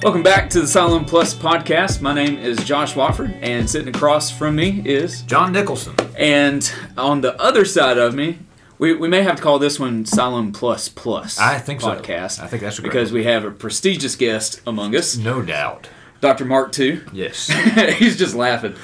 Welcome back to the Siloam Plus podcast. My name is Josh Watford, and sitting across from me is John Nicholson. And on the other side of me, we may have to call this one Siloam Plus Plus. I think podcast. So. I think that's a great because one. we have a prestigious guest among us. No doubt. Dr. Mark II. Yes. He's just laughing.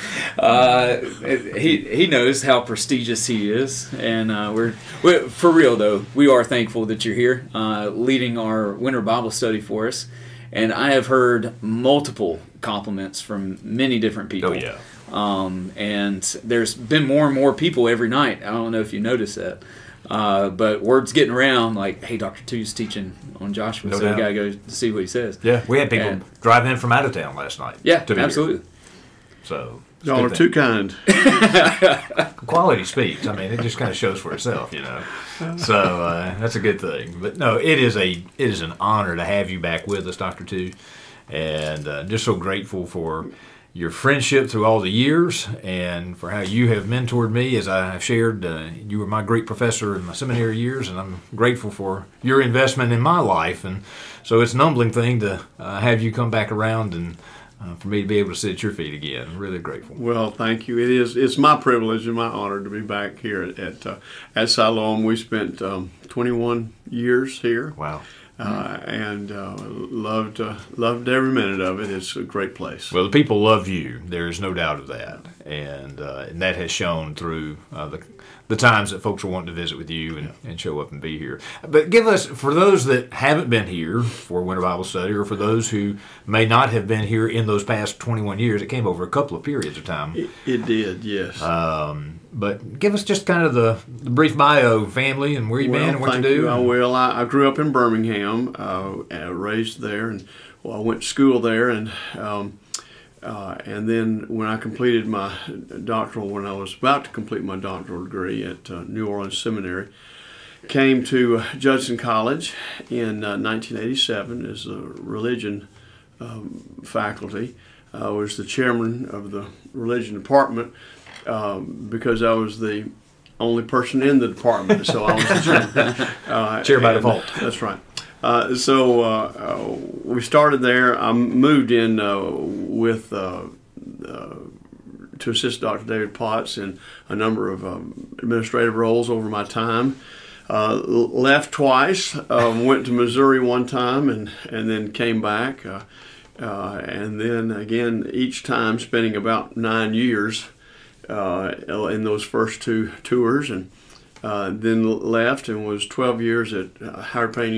He knows how prestigious he is, and we're for real though. We are thankful that you're here, leading our winter Bible study for us. And I have heard multiple compliments from many different people. Oh yeah. And there's been more and more people every night. I don't know if you noticed that. But word's getting around like, hey, Dr. Two's teaching on Joshua, so we got to go see what he says. Yeah, we had people drive in from out of town last night. Yeah, absolutely. Here. So y'all are too kind. Quality speaks. I mean, it just kind of shows for itself, you know. So that's a good thing. But no, it is an honor to have you back with us, Dr. Two, and just so grateful for your friendship through all the years and for how you have mentored me. As I have shared, you were my great professor in my seminary years, and I'm grateful for your investment in my life. And so it's an humbling thing to have you come back around and for me to be able to sit at your feet again. I'm really grateful. Well, thank you. It's my privilege and my honor to be back here at Siloam. We spent 21 years here. Wow. And loved every minute of it. It's a great place. Well, the people love you. There's no doubt of that, and that has shown through the times that folks are wanting to visit with you and show up and be here. But give us, for those that haven't been here for Winter Bible Study, or for those who may not have been here in those past 21 years, it came over a couple of periods of time. It did, yes. But give us just kind of the brief bio, family, and where you've been and what you do. I grew up in Birmingham, raised there, and I went to school there, and then when I completed my doctoral, when I was about to complete my doctoral degree at New Orleans Seminary, came to Judson College in 1987 as a religion faculty. I was the chairman of the religion department. Because I was the only person in the department, so I was the chairman. Chair by default. That's right. So we started there. I moved in with to assist Dr. David Potts in a number of administrative roles over my time. Left twice. Went to Missouri one time, and then came back. And then again, each time spending about 9 years. In those first two tours, and then left and was 12 years at Howard Payne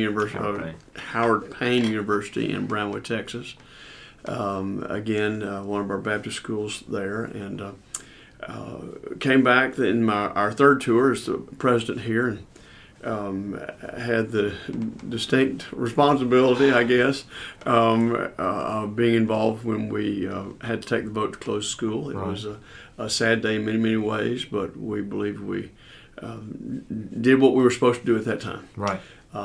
University in Brownwood, Texas. Again, one of our Baptist schools there, and came back in our third tour as the president here, and had the distinct responsibility, I guess, of being involved when we had to take the vote to close school. It was a sad day in many, many ways, but we believed we did what we were supposed to do at that time. Right.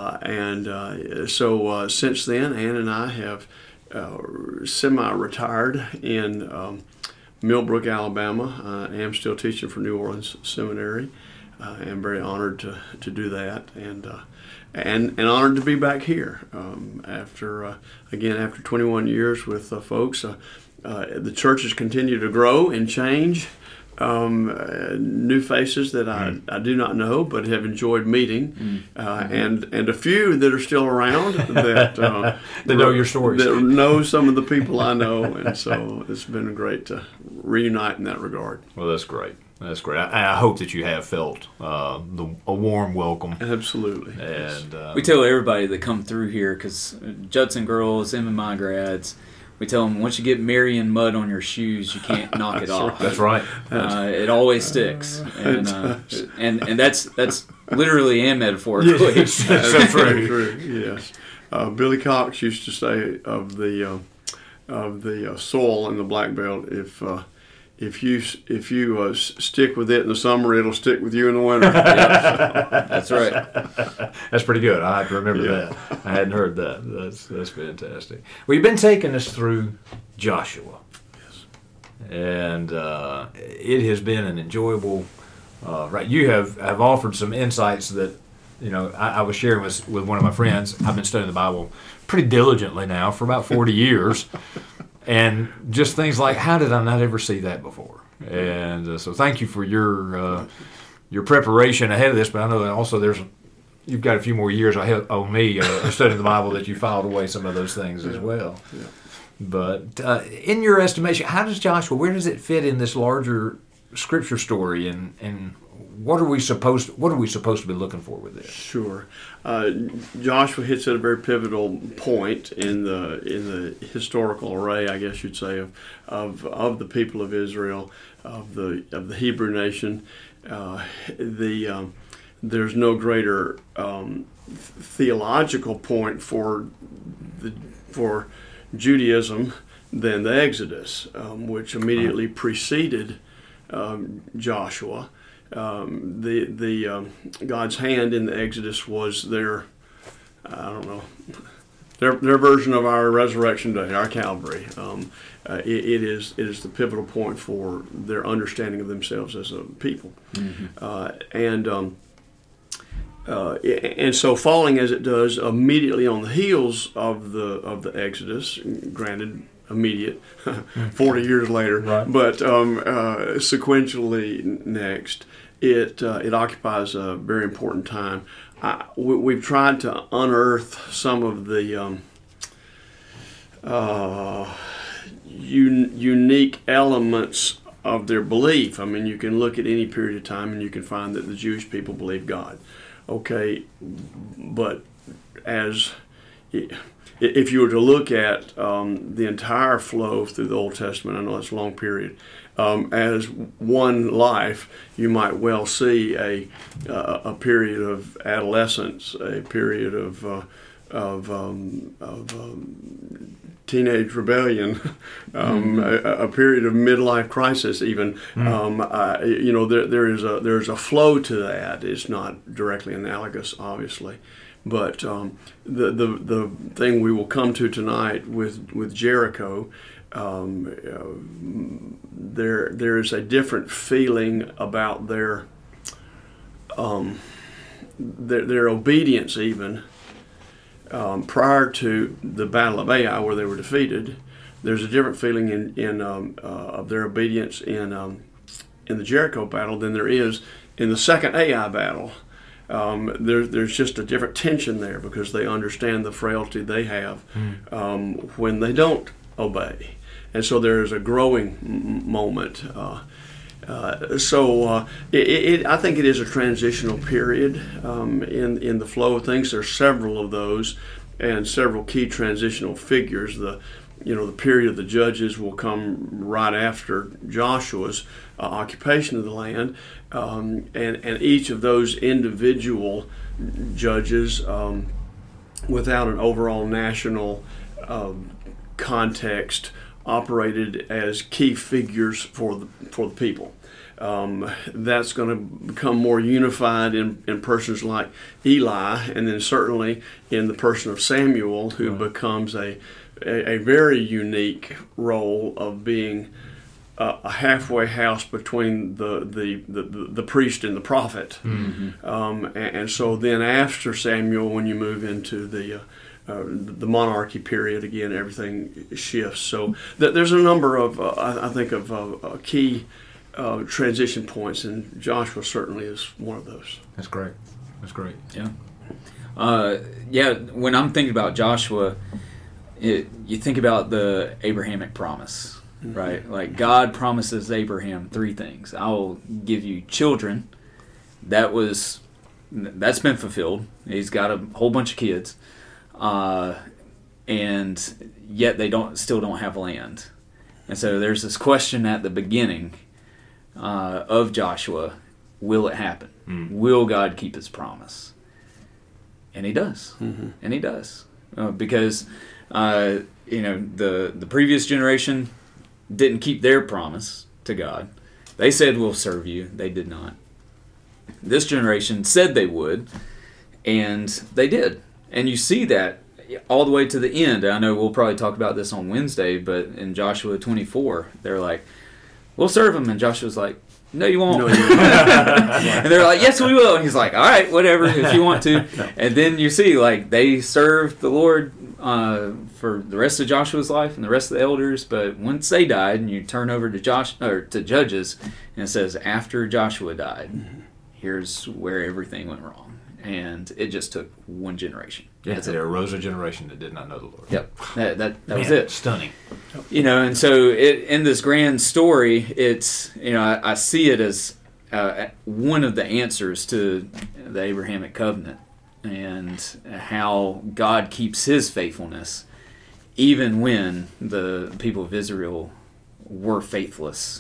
So since then, Ann and I have semi-retired in Millbrook, Alabama. I am still teaching for New Orleans Seminary. I'm very honored to do that, and honored to be back here after 21 years with folks. The church has continued to grow and change. New faces that I do not know, but have enjoyed meeting, and a few that are still around that know your stories, that know some of the people I know, and so it's been great to reunite in that regard. Well, that's great. That's great. I hope that you have felt a warm welcome. Absolutely. And we tell everybody that come through here, because Judson girls, MMI grads, we tell them once you get Marion mud on your shoes, you can't knock it off. That's right. It always sticks, and that's literally and metaphorically. Yes, so true. Yes. Billy Cox used to say of the soil in the Black Belt, if you stick with it in the summer, it'll stick with you in the winter. That's right. That's pretty good. I have to remember that. I hadn't heard that. That's fantastic. Well, you've been taking us through Joshua. Yes. And it has been an enjoyable. Right, you have offered some insights that I was sharing with one of my friends. I've been studying the Bible pretty diligently now for about 40 years. And just things like, how did I not ever see that before? And so thank you for your preparation ahead of this. But I know that also you've got a few more years ahead of me studying the Bible that you filed away some of those things as well. Yeah. But in your estimation, how does Joshua, where does it fit in this larger Scripture story, and what are we supposed to be looking for with this? Sure, Joshua hits at a very pivotal point in the historical array, I guess you'd say, of the people of Israel, of the Hebrew nation. There's no greater theological point for Judaism than the Exodus, which immediately preceded Joshua. God's hand in the Exodus was their version of our resurrection day, our Calvary. It is the pivotal point for their understanding of themselves as a people. Mm-hmm. And so, falling as it does immediately on the heels of the Exodus, granted immediate, 40 years later, right. But sequentially next, it occupies a very important time. We've tried to unearth some of the unique elements of their belief. I mean, you can look at any period of time and you can find that the Jewish people believe God. Okay, but if you were to look at the entire flow through the Old Testament, I know it's a long period, as one life, you might well see a period of adolescence, a period of teenage rebellion, a period of midlife crisis. Even there is a flow to that. It's not directly analogous, obviously, but the thing we will come to tonight with Jericho, there is a different feeling about their obedience even. Prior to the Battle of Ai, where they were defeated, there's a different feeling of their obedience in the Jericho battle than there is in the second Ai battle. There's just a different tension there because they understand the frailty they have when they don't obey, and so there is a growing moment. I think it is a transitional period in the flow of things. There's several of those, and several key transitional figures. The period of the judges will come right after Joshua's occupation of the land, and each of those individual judges, without an overall national context, operated as key figures for the people. That's going to become more unified in persons like Eli, and then certainly in the person of Samuel, who becomes a very unique role of being a halfway house between the priest and the prophet. Mm-hmm. And so then after Samuel, when you move into the monarchy period, again, everything shifts. So there's a number of, I think, of key transition points, and Joshua certainly is one of those. That's great. Yeah. When I'm thinking about Joshua, you think about the Abrahamic promise, mm-hmm. right? Like, God promises Abraham 3 things. I will give you children. That's been fulfilled. He's got a whole bunch of kids. And yet they still don't have land. And so there's this question at the beginning of Joshua: will it happen? Will God keep His promise? And He does. Mm-hmm. And He does, because the previous generation didn't keep their promise to God. They said, "We'll serve you." They did not. This generation said they would, and they did. And you see that all the way to the end. I know we'll probably talk about this on Wednesday, but in Joshua 24, they're like, "We'll serve Him." And Joshua's like, no, you won't. No, you won't. And they're like, yes, we will. And he's like, all right, whatever, if you want to. And then you see, like, they served the Lord for the rest of Joshua's life and the rest of the elders. But once they died, and you turn over to Judges, and it says, after Joshua died, here's where everything went wrong. And it just took one generation. Yeah, there arose a generation that did not know the Lord. Yep, that was it. Stunning. And so in this grand story, it's, I see it as one of the answers to the Abrahamic covenant and how God keeps His faithfulness even when the people of Israel were faithless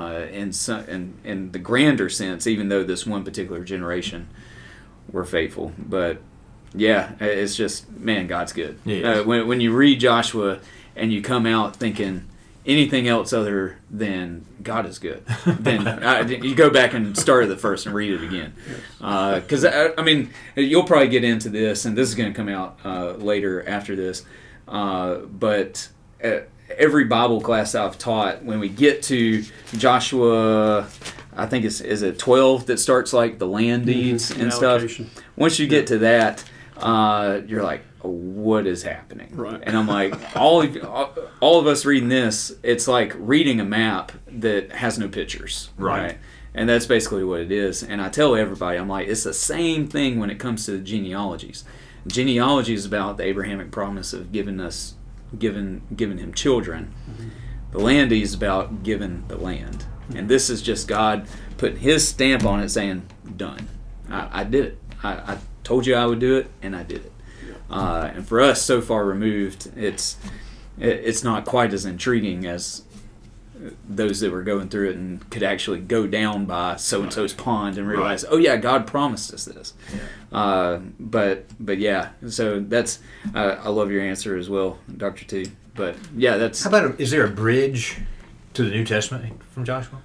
in the grander sense, even though this one particular generation were faithful. But yeah, it's just, man, God's good. Yes. When you read Joshua and you come out thinking anything else other than God is good, then you go back and start at the first and read it again. Because, you'll probably get into this, and this is going to come out later after this. But every Bible class I've taught, when we get to Joshua, I think is it 12 that starts like the land deeds and stuff. Once you get to that, you're like, what is happening? Right. And I'm like, all of us reading this, it's like reading a map that has no pictures. Right. And that's basically what it is. And I tell everybody, I'm like, it's the same thing when it comes to the genealogies. Genealogy is about the Abrahamic promise of giving him children. Mm-hmm. The land deed is about giving the land. Mm-hmm. And this is just God putting His stamp on it saying, done. I did it. I told you I would do it, and I did it. And for us, so far removed, it's not quite as intriguing as those that were going through it and could actually go down by so-and-so's pond and realize, oh yeah, God promised us this. Yeah. But yeah, so that's, I love your answer as well, Dr. T. But yeah, that's... How about, is there a bridge to the New Testament from Joshua?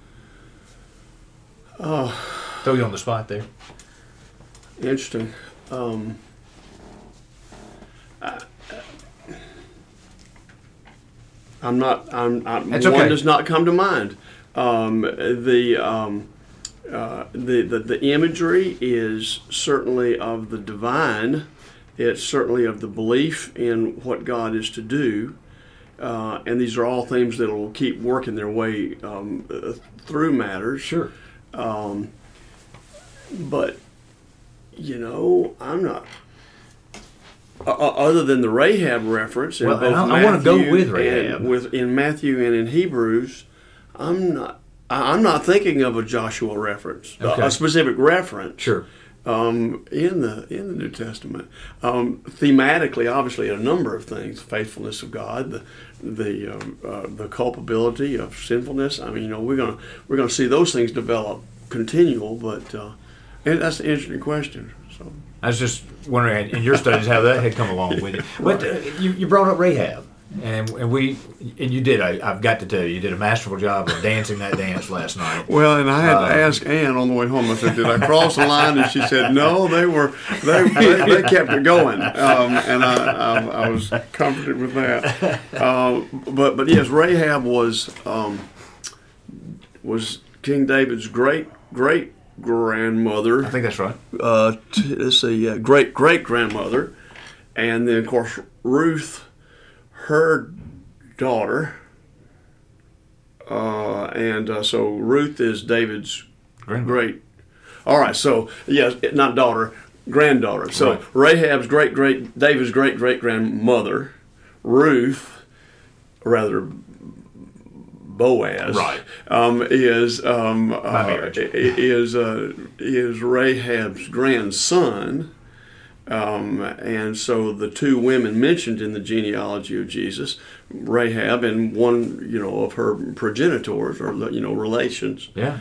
Oh. Throw you on the spot there. Interesting. That's one okay. does not come to mind. The imagery is certainly of the divine. It's certainly of the belief in what God is to do, and these are all things that will keep working their way through matters. Sure. But I'm not. Other than the Rahab reference, in both I want to go with Rahab. In Matthew and in Hebrews, I'm not thinking of a Joshua reference, a specific reference. Sure. In the New Testament, thematically, obviously, a number of things: faithfulness of God, the culpability of sinfulness. I mean, we're gonna see those things develop continual, but and that's an interesting question. So. I was just wondering in your studies how that had come along with it. But you brought up Rahab, and you did. I've got to tell you, you did a masterful job of dancing that dance last night. Well, and I had to ask Ann on the way home. I said, "Did I cross the line?" And she said, "No, they kept it going," and I was comforted with that. But yes, Rahab was King David's great grandmother. I think that's right. Let's see, great grandmother, and then of course Ruth, her daughter, and so Ruth is David's great. All right, so yes, not daughter, granddaughter. So right. Rahab's David's great grandmother, Ruth, rather. Boaz, right, is Rahab's grandson, and so the two women mentioned in the genealogy of Jesus, Rahab and one of her progenitors or relations, yeah,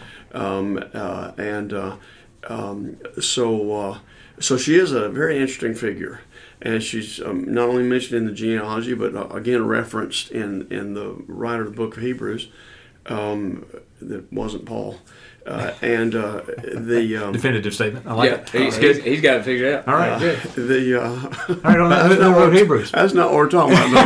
so she is a very interesting figure. And she's not only mentioned in the genealogy, but again referenced in the writer of the book of Hebrews. That wasn't Paul. And the definitive statement. I like it. He's got it figured out. All right, good. I don't know Hebrews. That's not what we're talking about.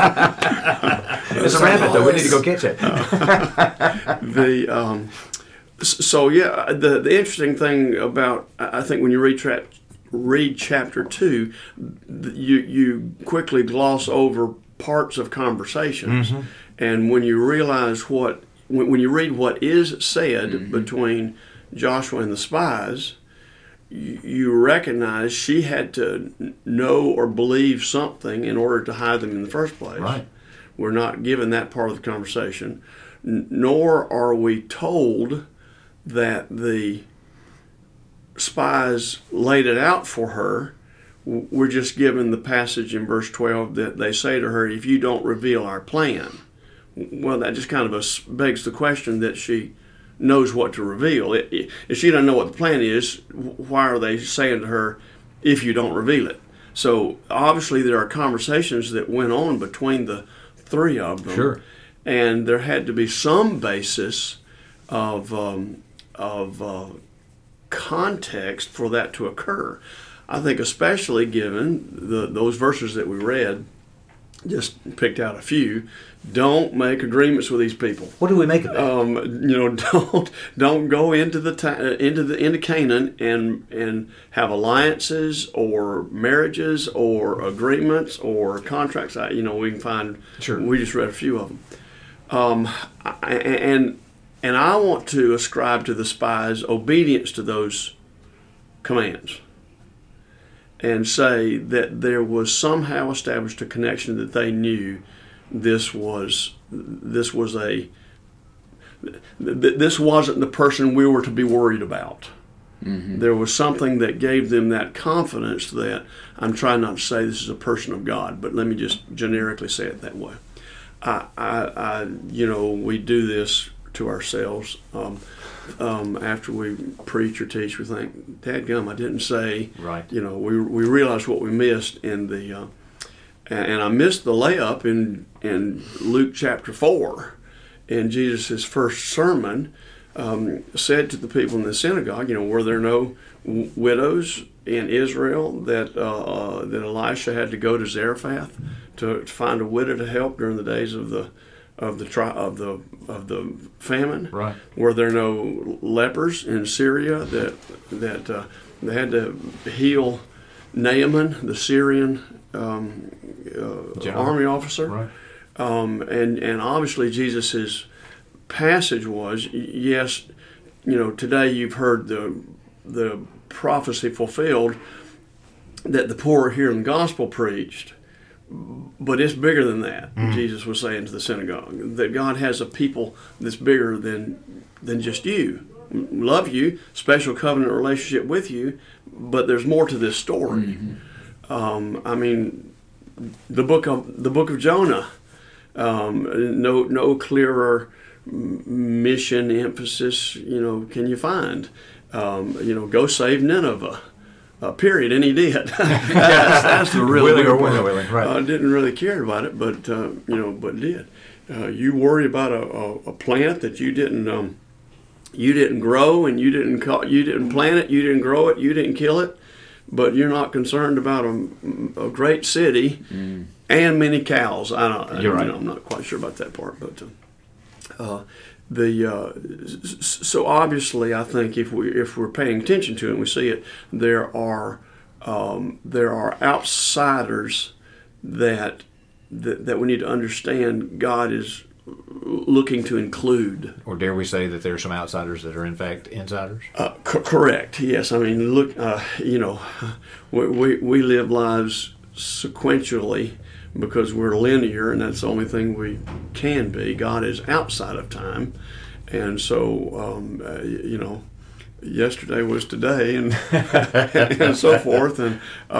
It's a rabbit, though. We need to go catch it. So yeah, the interesting thing about, I think when you read chapter 2, you quickly gloss over parts of conversations, and when you realize when you read what is said between Joshua and the spies, you recognize she had to know or believe something in order to hide them in the first place. Right. We're not given that part of the conversation, nor are we told that the spies laid it out for her. We're just given the passage in verse 12 that they say to her, if you don't reveal our plan. Well, that just kind of begs the question that she knows what to reveal. If she doesn't know what the plan is, why are they saying to her, if you don't reveal it? So obviously there are conversations that went on between the three of them. Sure. And there had to be some basis of context for that to occur. I think especially given those verses that we read, just picked out a few. Don't make agreements with these people. What do we make of that? Don't go into Canaan and have alliances or marriages or agreements or contracts. We can find. Sure. We just read a few of them, and I want to ascribe to the spies obedience to those commands, and say that there was somehow established a connection that they knew this wasn't the person we were to be worried about. There was something that gave them that confidence that, I'm trying not to say this is a person of God, but let me just generically say it that way. We do this to ourselves. After we preach or teach, we think, dadgum, I didn't say. Right. We realize what we missed in the, and I missed the layup in Luke chapter 4, in Jesus' first sermon, said to the people in the synagogue, were there no widows in Israel that Elisha had to go to Zarephath to find a widow to help during the days of the famine? Right. Were there no lepers in Syria that they had to heal Naaman, the Syrian army officer? Right. And obviously Jesus' passage was, yes, today you've heard the prophecy fulfilled that the poor are hearing the gospel preached. But it's bigger than that, Jesus was saying to the synagogue, that God has a people that's bigger than just you. Love you, special covenant relationship with you, but there's more to this story. The book of Jonah, no clearer mission emphasis, can you find? Go save Nineveh. Period, and he did. that's the real willing or willing. Right. Didn't really care about it, but did. You worry about a plant that you didn't grow, and you didn't plant it, you didn't grow it, you didn't kill it, but you're not concerned about a great city and many cows. You're right. I'm not quite sure about that part, but. So obviously, I think if we're paying attention to it and we see it, there are outsiders that we need to understand God is looking to include. Or dare we say that there are some outsiders that are in fact insiders? Correct. Yes. Look. We live lives sequentially, because we're linear, and that's the only thing we can be. God is outside of time, and so yesterday was today, and and so forth, and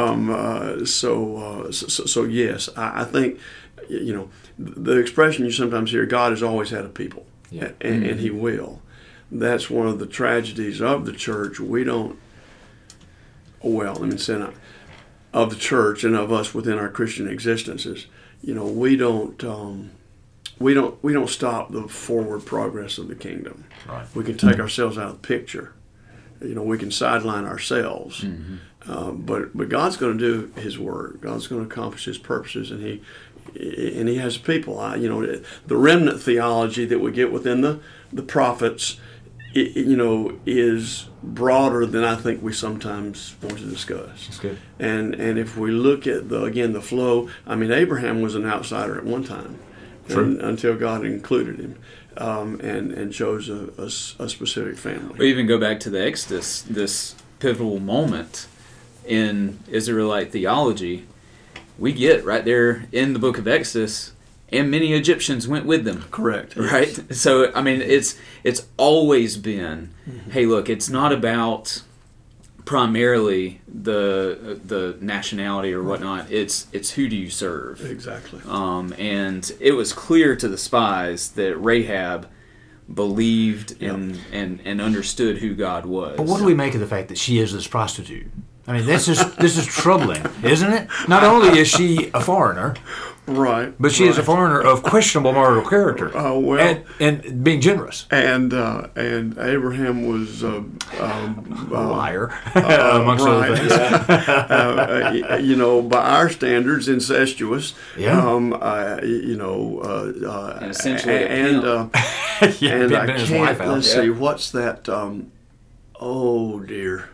so yes, I think the expression you sometimes hear, God has always had a people, and He will. That's one of the tragedies of the church. We don't. Well, let me say that. Of the church and of us within our Christian existences, we don't stop the forward progress of the kingdom. Right. We can take ourselves out of the picture. We can sideline ourselves. But God's going to do His work. God's going to accomplish His purposes, and He has people. The remnant theology that we get within the prophets is broader than I think we sometimes want to discuss. That's good. And if we look at the flow, I mean, Abraham was an outsider at one time, until God included him, and chose a specific family. We even go back to the Exodus, this pivotal moment in Israelite theology. We get right there in the book of Exodus, and many Egyptians went with them. Correct. Right? Yes. So, I mean, it's always been, hey, look, it's not about primarily the nationality or whatnot. It's who do you serve? Exactly. And it was clear to the spies that Rahab believed and understood who God was. But what do we make of the fact that she is this prostitute? I mean, this is troubling, isn't it? Not only is she a foreigner, right, but she is a foreigner of questionable moral character, and being generous. And Abraham was a liar, amongst other things. By our standards, incestuous. Yeah. And essentially, and I his wife can't. out. Let's see, what's that? Oh dear.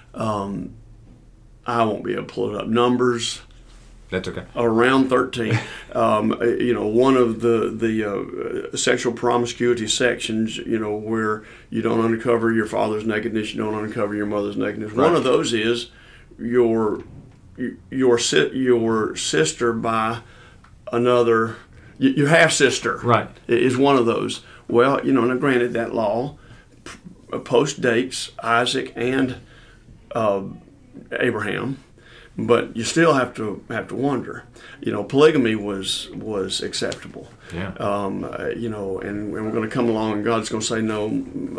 I won't be able to pull it up. Numbers. That's okay. Around 13. One of the sexual promiscuity sections, where you don't uncover your father's nakedness, you don't uncover your mother's nakedness. Right. One of those is your sister by another, your half sister. Right. Is one of those. Well, now granted that law post dates Isaac and Abraham, but you still have to wonder. Polygamy was acceptable. Yeah. And we're going to come along, and God's going to say no.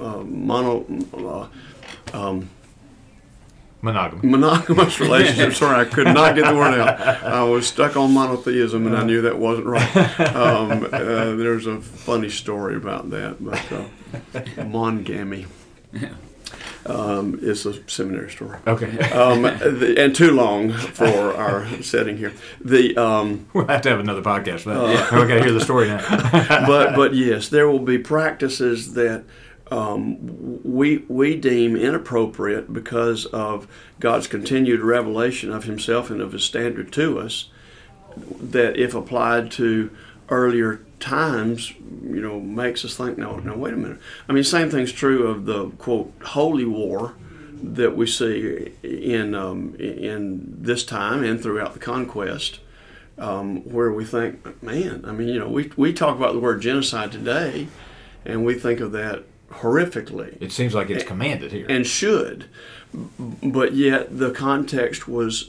Monogamous relationships. Sorry, I could not get the word out. I was stuck on monotheism, and I knew that wasn't right. There's a funny story about that, but monogamy. Yeah. It's a seminary story. Okay. And too long for our setting here. We'll have to have another podcast for that. We got to hear the story now. but yes, there will be practices that we deem inappropriate because of God's continued revelation of Himself and of His standard to us, that if applied to earlier times, makes us think, no, wait a minute. I mean, same thing's true of the, quote, holy war that we see in this time and throughout the conquest, where we think, man, I mean, we talk about the word genocide today, and we think of that horrifically. It seems like it's commanded here. And should. But yet the context was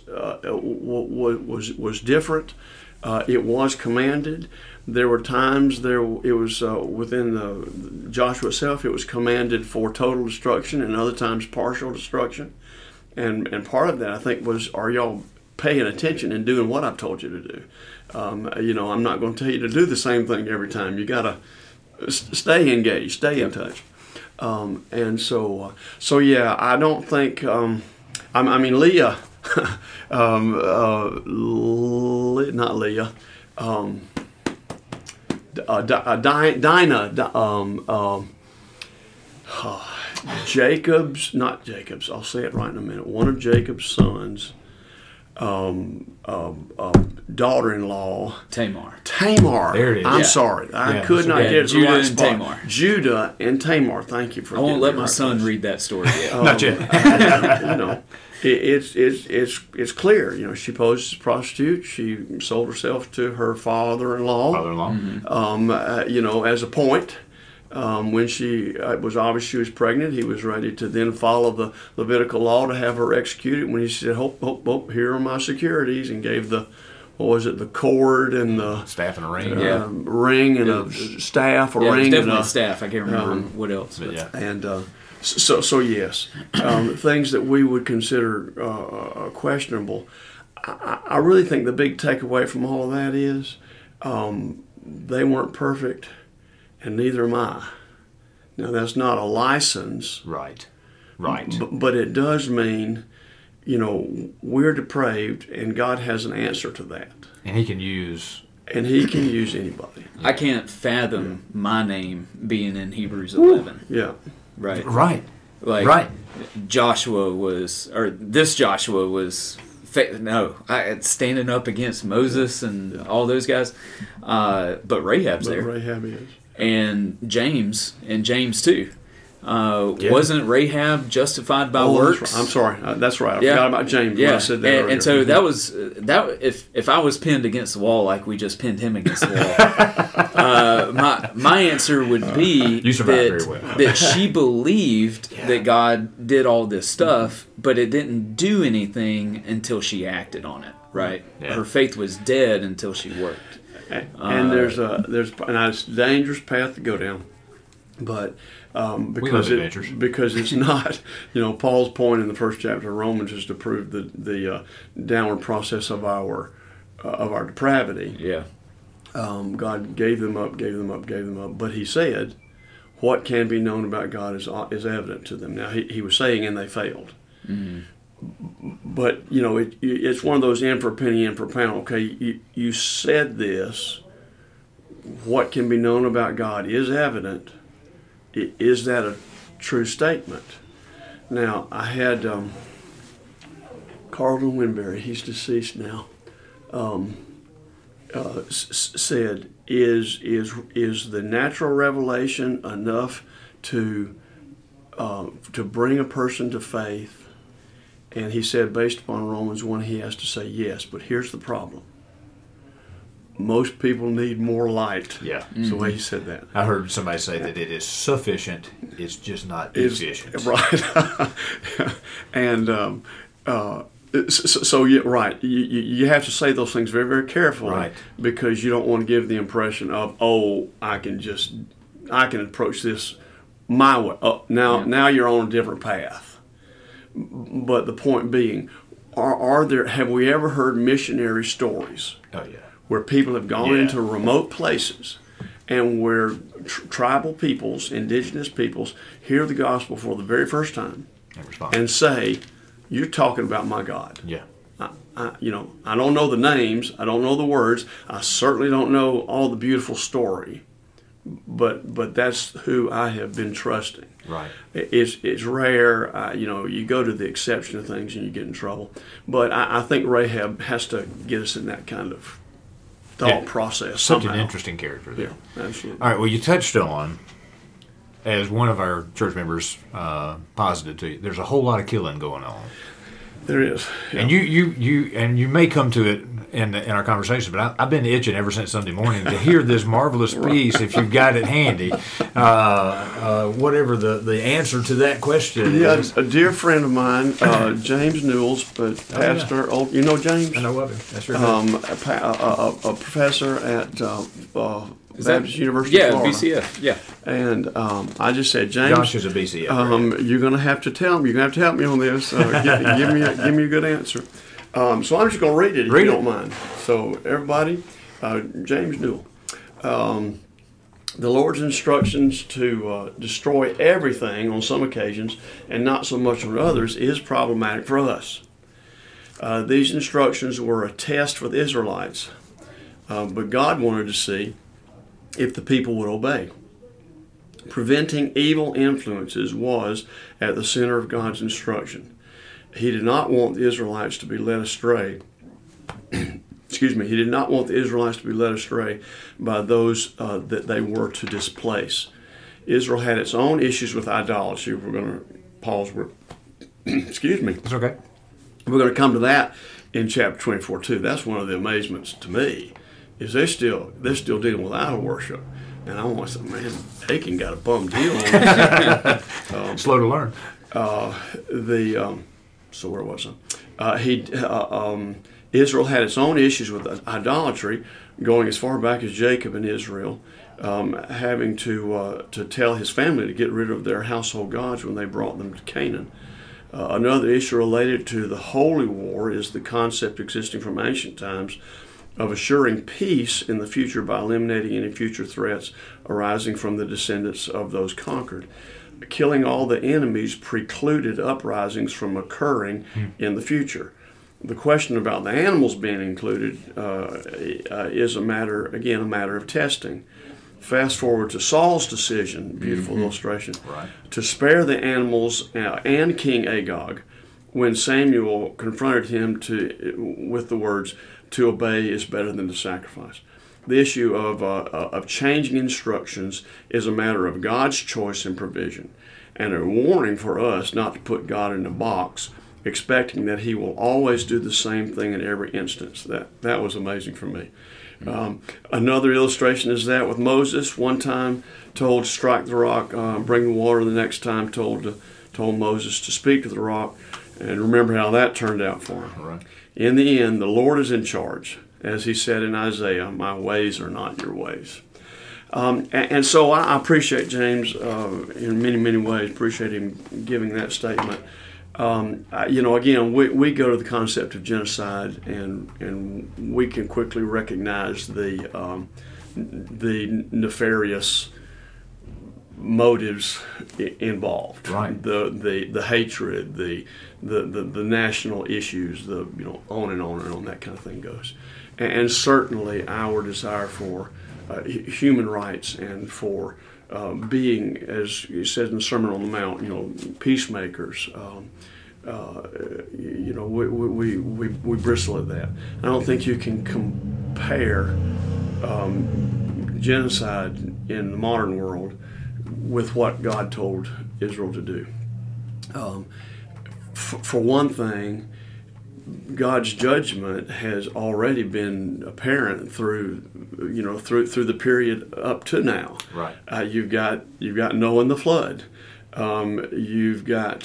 different. It was commanded. There were times it was within Joshua itself. It was commanded for total destruction, and other times partial destruction. And part of that, I think, was, are y'all paying attention and doing what I've told you to do? I'm not going to tell you to do the same thing every time. You got to stay engaged, stay in touch. And so yeah, I don't think. I mean, Leah, not Leah. Not Jacob's, I'll say it right in a minute. One of Jacob's sons, daughter-in-law. Tamar. There it is. I'm sorry. I could not get it to the right spot. Tamar. Judah and Tamar. Thank you for I won't let my right son place. read that story yet. Not yet. It's clear. She posed as a prostitute. She sold herself to her father-in-law. Father-in-law. As a point. When she was obvious she was pregnant, he was ready to then follow the Levitical law to have her executed. When he said, "Hope, here are my securities," and gave the cord and the staff and a ring, ring and a staff, ring, definitely and a staff. I can't remember what else. But yeah. And so yes, things that we would consider questionable. I really think the big takeaway from all of that is they weren't perfect, and neither am I. Now, that's not a license. Right. But it does mean, we're depraved, and God has an answer to that. And He can use anybody. I can't fathom my name being in Hebrews 11. Yeah. right? Right. Like Right. This Joshua was standing up against Moses and all those guys, but Rahab's there, Rahab is. and James too. Wasn't Rahab justified by works? That's right. I'm sorry. That's right. I forgot about James when I said that earlier. And so that was that. If I was pinned against the wall like we just pinned him against the wall, my answer would be You survived very well. that she believed that God did all this stuff, but it didn't do anything until she acted on it. Right? Yeah. Her faith was dead until she worked. And there's it's a dangerous path to go down, but because it's not, Paul's point in the first chapter of Romans is to prove the downward process of our depravity. Yeah. God gave them up, but He said, what can be known about God is evident to them. Now He was saying, and they failed. Mm-hmm. But it's one of those in for a penny, in for a pound. Okay, you said this. What can be known about God is evident. Is that a true statement? Now, I had Carlton Winberry, he's deceased now, said, is the natural revelation enough to bring a person to faith? And he said, based upon Romans 1, he has to say yes. But here's the problem. Most people need more light. Yeah. That's the way he said that. I heard somebody say that it is sufficient, it's just not efficient. Right. And so yeah, right. You have to say those things very, very carefully, right, because you don't want to give the impression of, I can approach this my way. Now you're on a different path. But the point being, have we ever heard missionary stories? Oh yeah. Where people have gone into remote places and where tribal peoples, indigenous peoples, hear the gospel for the very first time and say, you're talking about my God. Yeah. I don't know the names. I don't know the words. I certainly don't know all the beautiful story. But that's who I have been trusting. Right. It's rare. You go to the exception of things and you get in trouble. But I think Rahab has to get us in that kind of thought process. Such somehow. an interesting character there. Yeah, absolutely. All right, well, you touched on, as one of our church members posited to you, there's a whole lot of killing going on. There is. Yeah. And you may come to it in our conversation, but I've been itching ever since Sunday morning to hear this marvelous piece, if you've got it handy, whatever the answer to that question is. A dear friend of mine, James Newells, pastor. Oh, yeah. You know James? I know of him. That's right. A professor at Baptist University of Florida. BCF, yeah. And I just said, James, Josh is a BCF. You're going to have to tell me. You're going to have to help me on this. Give me a good answer. So I'm just going to read it if you don't mind. So everybody, James Newell. The Lord's instructions to destroy everything on some occasions and not so much on others is problematic for us. These instructions were a test for the Israelites, but God wanted to see if the people would obey. Preventing evil influences was at the center of God's instruction. He did not want the Israelites to be led astray. Excuse me. He did not want the Israelites to be led astray by those that they were to displace. Israel had its own issues with idolatry. We're going to pause. Excuse me. It's okay. We're going to come to that in chapter 24 too. That's one of the amazements to me. Is they're still dealing with idol worship, and I want to say, man, Achan got a bum deal on this. Slow to learn. So where was I? Israel had its own issues with idolatry, going as far back as Jacob and Israel, having to tell his family to get rid of their household gods when they brought them to Canaan. Another issue related to the Holy War is the concept existing from ancient times of assuring peace in the future by eliminating any future threats arising from the descendants of those conquered. Killing all the enemies precluded uprisings from occurring in the future. The question about the animals being included is a matter of testing. Fast forward to Saul's decision, beautiful illustration, Right. to spare the animals and King Agag when Samuel confronted him with the words, "To obey is better than to sacrifice." The issue of changing instructions is a matter of God's choice and provision, and a warning for us not to put God in a box, expecting that He will always do the same thing in every instance. That was amazing for me. Another illustration is that with Moses. One time told strike the rock, bring the water. The next time told Moses to speak to the rock, and remember how that turned out for him. Right. In the end, the Lord is in charge. As he said in Isaiah, my ways are not your ways. And so I appreciate James in many, many ways, appreciate him giving that statement. Again, we go to the concept of genocide, and we can quickly recognize the nefarious motives involved. Right. The hatred, the national issues, on and on and on, that kind of thing goes. And certainly our desire for human rights and for being, as he says in the Sermon on the Mount, peacemakers. We bristle at that. I don't think you can compare genocide in the modern world with what God told Israel to do. For one thing, God's judgment has already been apparent through the period up to now. Right. You've got Noah and the flood. You've got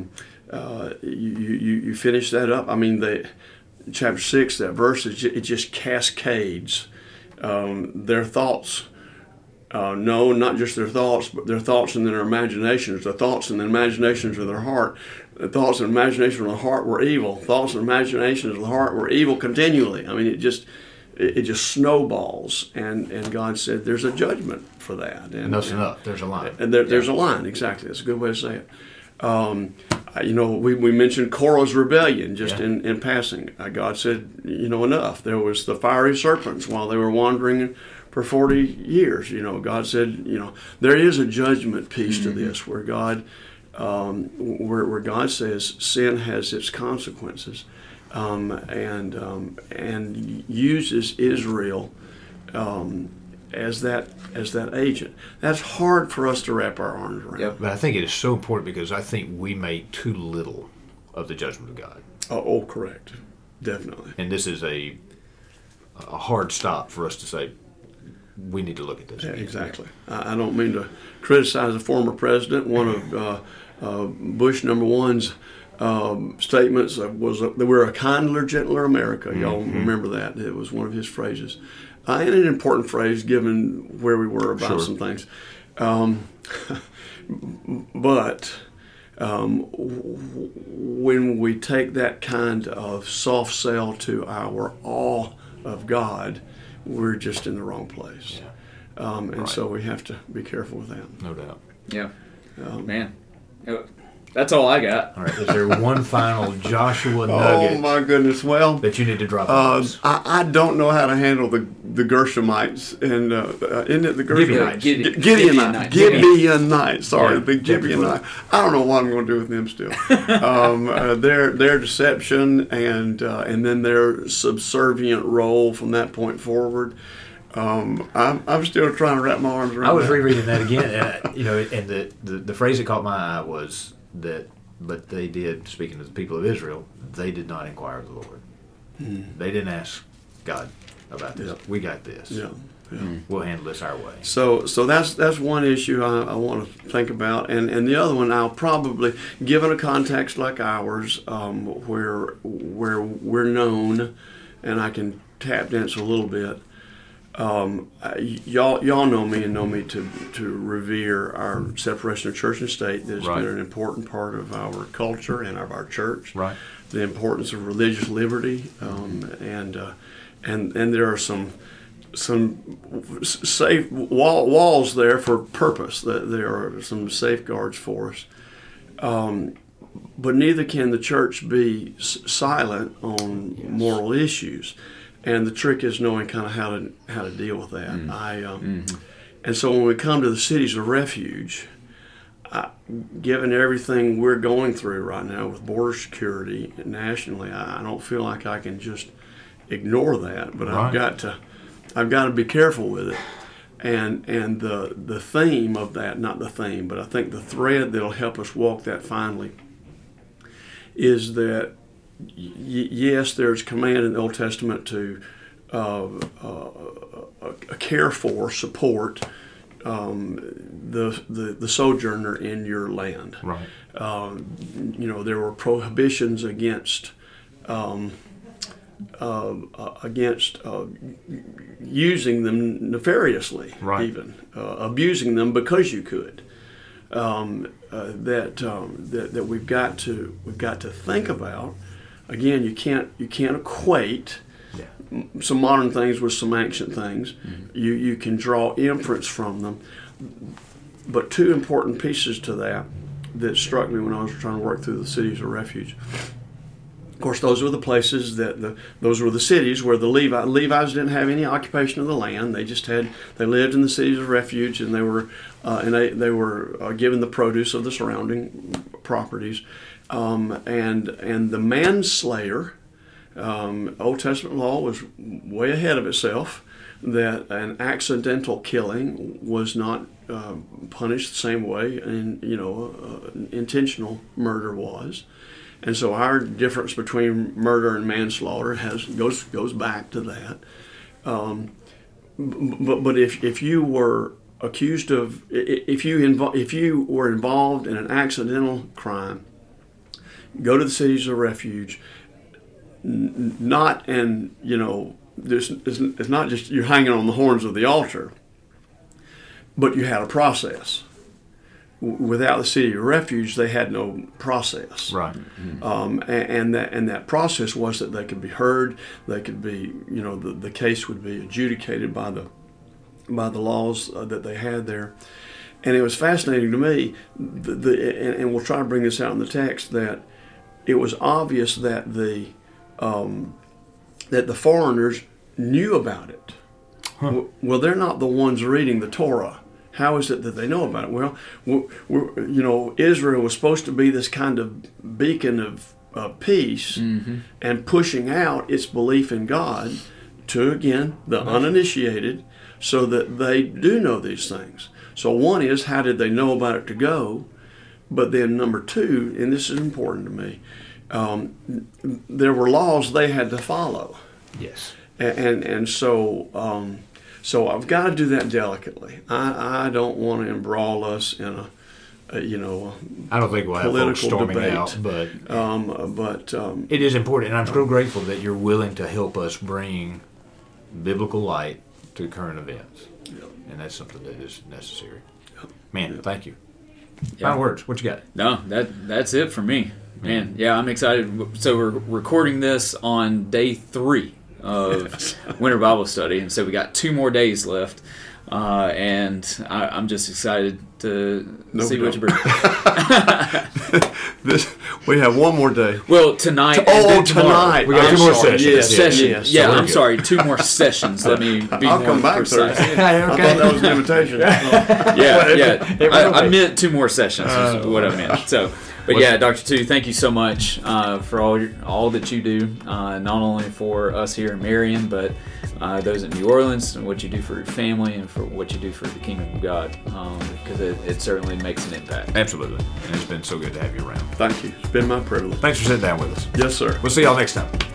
you finish that up. I mean, chapter 6, that verse it just cascades their thoughts. No, not just their thoughts, but their thoughts and their imaginations. The thoughts and the imaginations of their heart. The thoughts and imaginations of the heart were evil. Thoughts and imaginations of the heart were evil continually. I mean, it just snowballs. And God said, "There's a judgment for that." And Enough's enough. There's a line. And there's a line. Exactly. That's a good way to say it. We mentioned Korah's rebellion just in passing. God said, enough. There was the fiery serpents while they were wandering for 40 years. God said, there is a judgment piece to this where God, where God says sin has its consequences, and uses Israel as that agent. That's hard for us to wrap our arms around. Yep. But I think it is so important because I think we make too little of the judgment of God. Oh, correct. Definitely. And this is a hard stop for us to say, we need to look at this. Yeah, exactly. I don't mean to criticize a former president. One of Bush number one's statements was that we're a kindler, gentler America. Y'all remember that. It was one of his phrases. And an important phrase given where we were about some things. But when we take that kind of soft sell to our awe of God, we're just in the wrong place. Yeah. And so we have to be careful with that. No doubt. Yeah. Man. That's all I got. All right. Is there one final Joshua nugget Oh, my goodness. Well, that you need to drop on us? I don't know how to handle the Gershomites. And isn't it the Gershomites? Gibeonites. Gibeonites. Sorry, Yeah, the Gibeonites. I don't know what I'm going to do with them still. Their deception and then their subservient role from that point forward. I'm still trying to wrap my arms around I was that. rereading that again, and the phrase that caught my eye was that, but they did, speaking to the people of Israel, they did not inquire of the Lord. They didn't ask God about this. Yep. We got this. Yeah. We'll handle this our way. So that's one issue I want to think about, and the other one I'll probably, given a context like ours, where we're known, and I can tap dance a little bit. Y'all know me and know me to revere our separation of church and state. That has Right. been an important part of our culture and of our church. Right. The importance of religious liberty, and there are some safe walls there for purpose. That there are some safeguards for us. But neither can the church be silent on moral issues. And the trick is knowing kind of how to deal with that. And so when we come to the cities of refuge, given everything we're going through right now with border security nationally, I don't feel like I can just ignore that. But Right. I've got to be careful with it. And the theme of that, not the theme, but I think the thread that'll help us walk that finely is that yes, there's command in the Old Testament to care for, support the sojourner in your land. Right. There were prohibitions against using them nefariously, Right. even abusing them because you could. That we've got to think about. Again, you can't equate some modern things with some ancient things. Mm-hmm. You can draw inference from them. But two important pieces to that struck me when I was trying to work through the cities of refuge. Of course, those were the places those were the cities where the Levites didn't have any occupation of the land. They lived in the cities of refuge, and they were given the produce of the surrounding properties. And the manslayer, Old Testament law was way ahead of itself. That an accidental killing was not punished the same way, and intentional murder was. And so our difference between murder and manslaughter goes back to that. But if you were accused of if you were involved in an accidental crime, go to the cities of refuge. It's not just you're hanging on the horns of the altar, but you had a process. Without the city of refuge, they had no process. Right. And that process was that they could be heard. They could be, the case would be adjudicated by the laws that they had there. And it was fascinating to me, and we'll try to bring this out in the text, that it was obvious that the foreigners knew about it. Huh. Well, they're not the ones reading the Torah. How is it that they know about it? Well, Israel was supposed to be this kind of beacon of peace, mm-hmm. and pushing out its belief in God to, again, the uninitiated, so that they do know these things. So one is, how did they know about it to go? But then number two, and this is important to me, there were laws they had to follow. Yes. And so I've got to do that delicately. I don't want to embroil us in a I don't think we'll have folks storming debate. Out, but it is important, and I'm so grateful that you're willing to help us bring biblical light to current events, and that's something that is necessary. Man, thank you. Final words. What you got? No, that's it for me. Man, yeah, I'm excited. So we're recording this on day 3 of Winter Bible Study, and so we got 2 more days left, and I'm just excited to see what you bring. We have 1 more day. Well, tonight. Tonight. We got 2 more sessions. Yes, sessions. Yes. Yeah, So I'm sorry, 2 more sessions. Let me be I'll more come back precise. Thursday. I thought that was an invitation. Yeah. I meant 2 more sessions is what I meant. So. But yeah, Dr. Tu, thank you so much for all that you do, not only for us here in Marion, but those in New Orleans, and what you do for your family, and for what you do for the kingdom of God, because it certainly makes an impact. Absolutely. And it's been so good to have you around. Thank you. It's been my privilege. Thanks for sitting down with us. Yes, sir. We'll see y'all next time.